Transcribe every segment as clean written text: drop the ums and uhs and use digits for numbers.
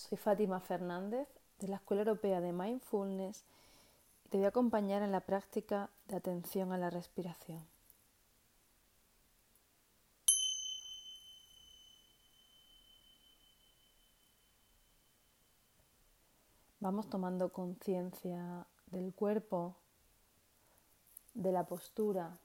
Soy Fátima Fernández de la Escuela Europea de Mindfulness y te voy a acompañar en la práctica de atención a la respiración. Vamos tomando conciencia del cuerpo, de la postura,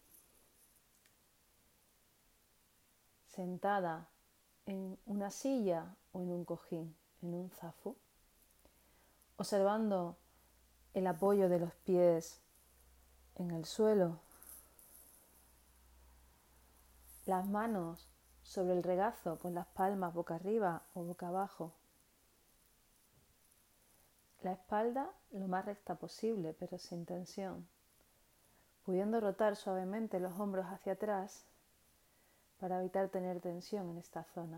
sentada en una silla o en un cojín, en un zafu, observando el apoyo de los pies en el suelo, las manos sobre el regazo con las palmas boca arriba o boca abajo, la espalda lo más recta posible pero sin tensión, pudiendo rotar suavemente los hombros hacia atrás para evitar tener tensión en esta zona.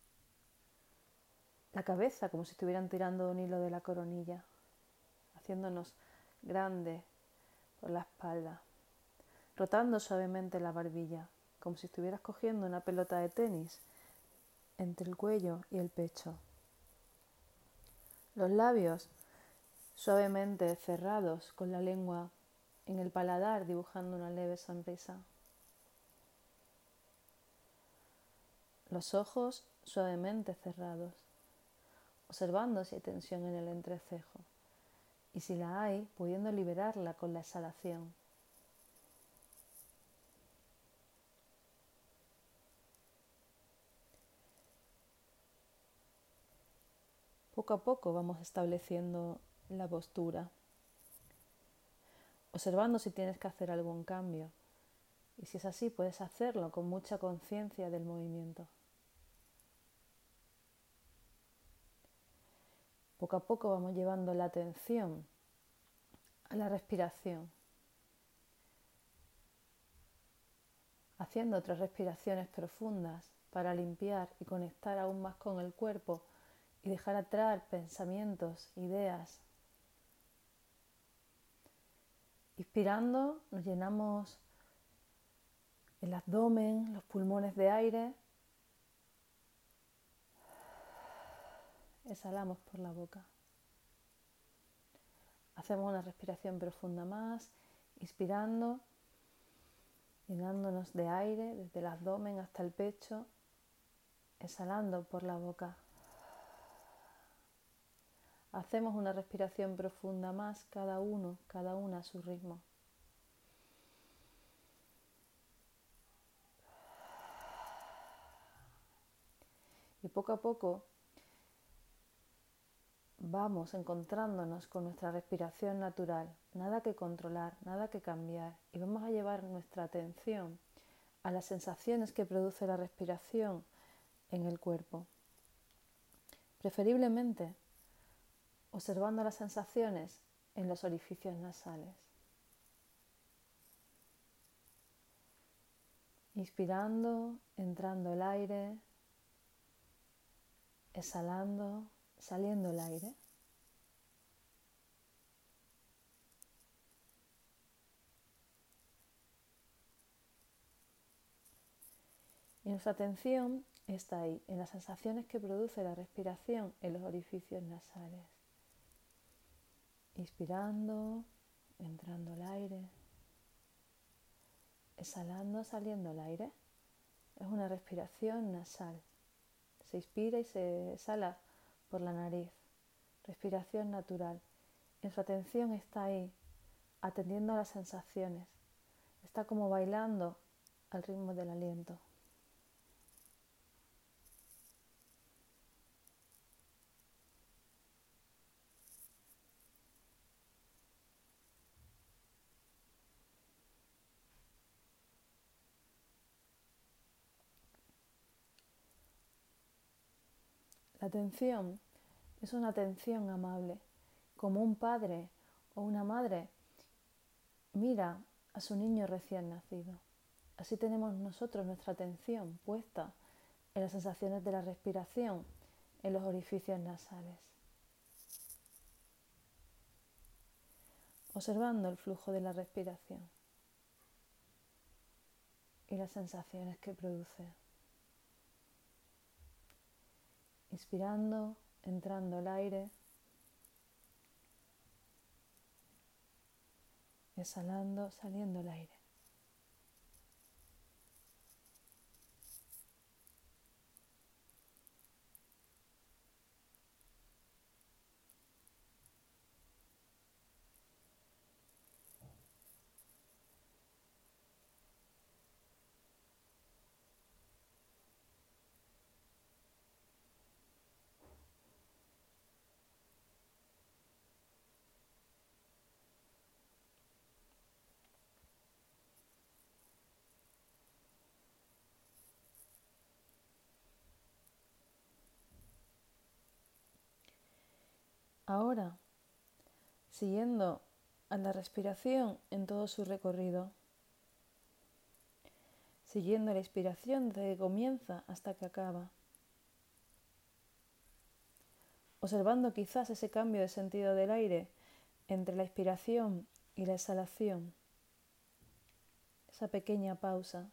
La cabeza como si estuvieran tirando un hilo de la coronilla, haciéndonos grandes por la espalda, rotando suavemente la barbilla, como si estuvieras cogiendo una pelota de tenis entre el cuello y el pecho. Los labios suavemente cerrados con la lengua en el paladar dibujando una leve sonrisa. Los ojos suavemente cerrados, observando si hay tensión en el entrecejo y si la hay, pudiendo liberarla con la exhalación. Poco a poco vamos estableciendo la postura, observando si tienes que hacer algún cambio y si es así puedes hacerlo con mucha conciencia del movimiento. Poco a poco vamos llevando la atención a la respiración, haciendo otras respiraciones profundas para limpiar y conectar aún más con el cuerpo y dejar atrás pensamientos, ideas. Inspirando, nos llenamos el abdomen, los pulmones de aire. Exhalamos por la boca. Hacemos una respiración profunda más, inspirando, llenándonos de aire desde el abdomen hasta el pecho, exhalando por la boca. Hacemos una respiración profunda más, cada una a su ritmo. Y poco a poco vamos encontrándonos con nuestra respiración natural, nada que controlar, nada que cambiar, y vamos a llevar nuestra atención a las sensaciones que produce la respiración en el cuerpo. Preferiblemente observando las sensaciones en los orificios nasales. Inspirando, entrando el aire, exhalando, saliendo el aire. Y nuestra atención está ahí, en las sensaciones que produce la respiración en los orificios nasales. Inspirando, entrando el aire, exhalando, saliendo el aire. Es una respiración nasal. Se inspira y se exhala por la nariz. Respiración natural. Nuestra atención está ahí, atendiendo a las sensaciones. Está como bailando al ritmo del aliento. La atención es una atención amable, como un padre o una madre mira a su niño recién nacido. Así tenemos nosotros nuestra atención puesta en las sensaciones de la respiración en los orificios nasales, observando el flujo de la respiración y las sensaciones que produce. Inspirando, entrando el aire, exhalando, saliendo el aire. Ahora, siguiendo a la respiración en todo su recorrido, siguiendo la inspiración desde que comienza hasta que acaba, observando quizás ese cambio de sentido del aire entre la inspiración y la exhalación, esa pequeña pausa,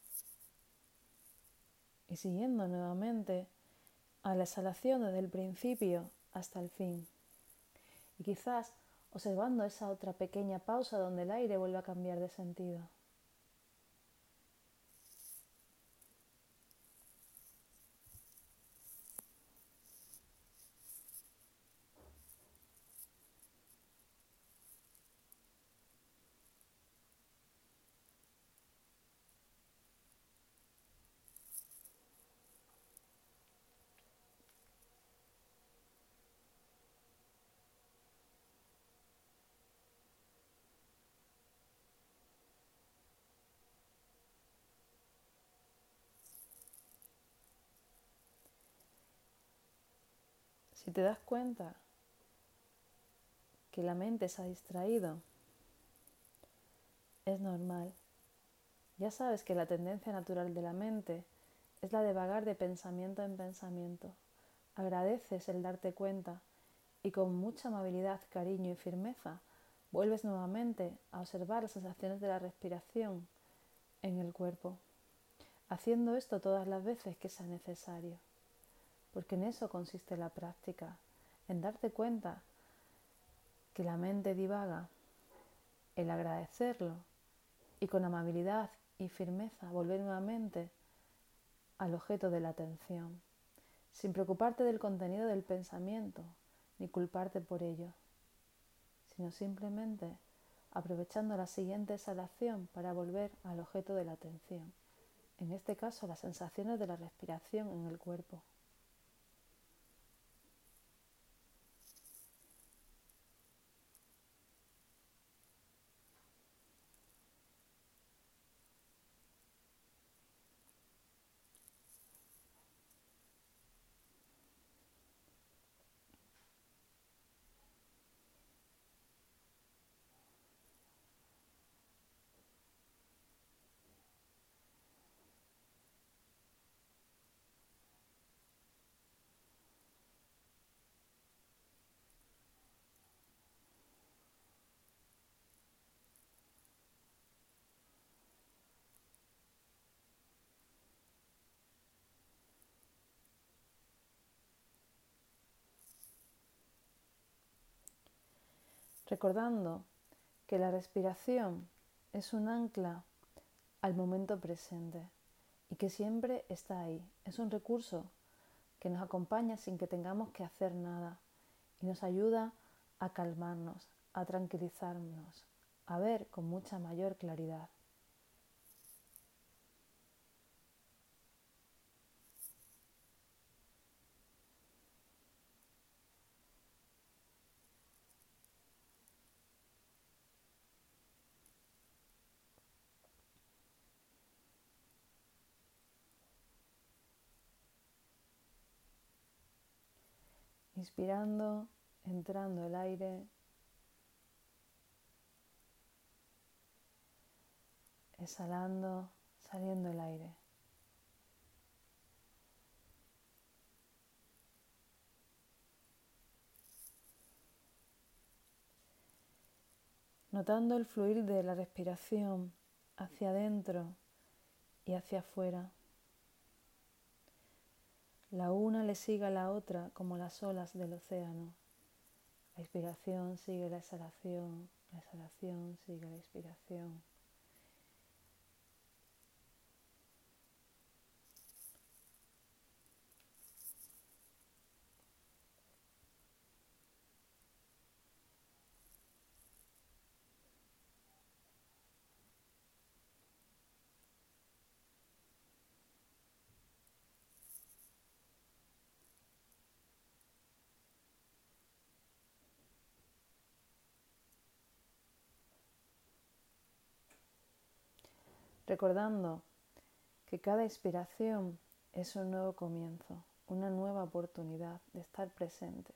y siguiendo nuevamente a la exhalación desde el principio hasta el fin. Y quizás observando esa otra pequeña pausa donde el aire vuelve a cambiar de sentido. Si te das cuenta que la mente se ha distraído, es normal. Ya sabes que la tendencia natural de la mente es la de vagar de pensamiento en pensamiento. Agradeces el darte cuenta y con mucha amabilidad, cariño y firmeza vuelves nuevamente a observar las sensaciones de la respiración en el cuerpo, haciendo esto todas las veces que sea necesario, porque en eso consiste la práctica, en darte cuenta que la mente divaga, el agradecerlo y con amabilidad y firmeza volver nuevamente al objeto de la atención, sin preocuparte del contenido del pensamiento ni culparte por ello, sino simplemente aprovechando la siguiente exhalación para volver al objeto de la atención, en este caso las sensaciones de la respiración en el cuerpo. Recordando que la respiración es un ancla al momento presente y que siempre está ahí. Es un recurso que nos acompaña sin que tengamos que hacer nada y nos ayuda a calmarnos, a tranquilizarnos, a ver con mucha mayor claridad. Inspirando, entrando el aire, exhalando, saliendo el aire. Notando el fluir de la respiración hacia adentro y hacia afuera. La una le sigue a la otra como las olas del océano. La inspiración sigue la exhalación sigue la inspiración. Recordando que cada inspiración es un nuevo comienzo, una nueva oportunidad de estar presentes.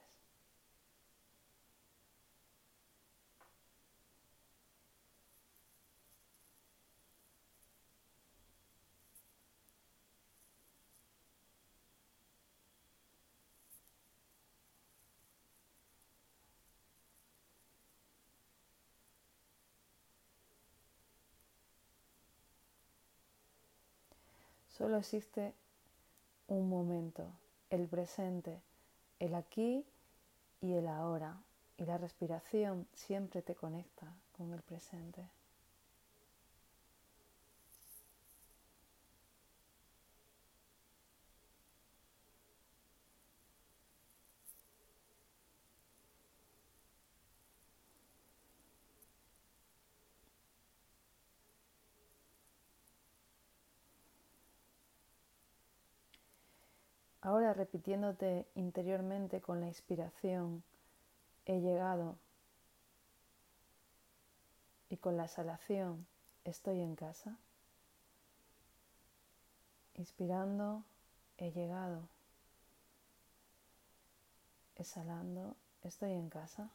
Solo existe un momento, el presente, el aquí y el ahora. Y la respiración siempre te conecta con el presente. Ahora repitiéndote interiormente con la inspiración, he llegado, y con la exhalación, estoy en casa. Inspirando, he llegado. Exhalando, estoy en casa.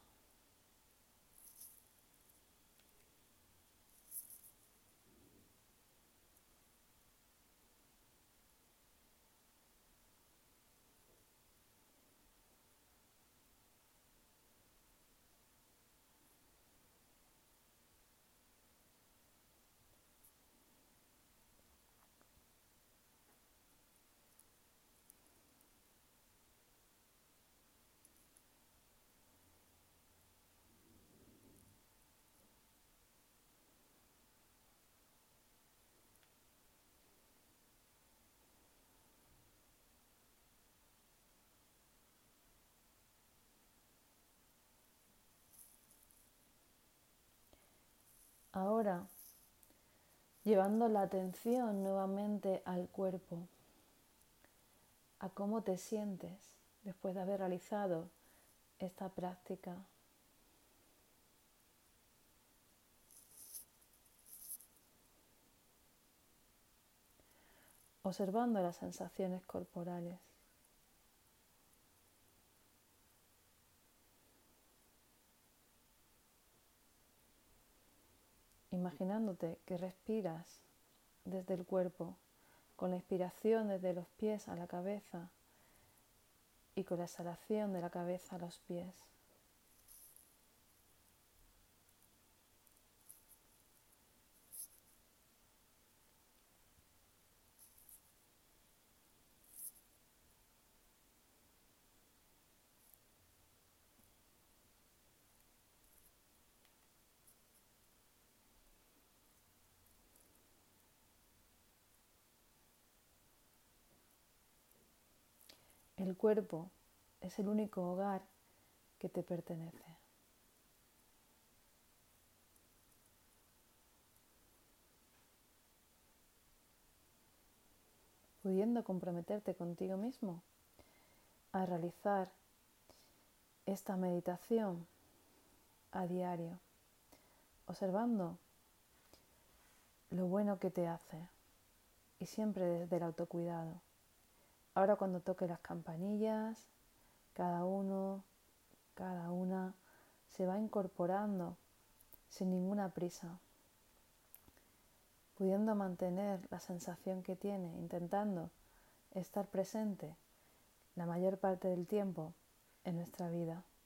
Ahora, llevando la atención nuevamente al cuerpo, a cómo te sientes después de haber realizado esta práctica. Observando las sensaciones corporales. Imaginándote que respiras desde el cuerpo, con la inspiración desde los pies a la cabeza y con la exhalación de la cabeza a los pies. El cuerpo es el único hogar que te pertenece. Pudiendo comprometerte contigo mismo a realizar esta meditación a diario, observando lo bueno que te hace y siempre desde el autocuidado. Ahora cuando toque las campanillas, cada uno, cada una se va incorporando sin ninguna prisa, pudiendo mantener la sensación que tiene, intentando estar presente la mayor parte del tiempo en nuestra vida.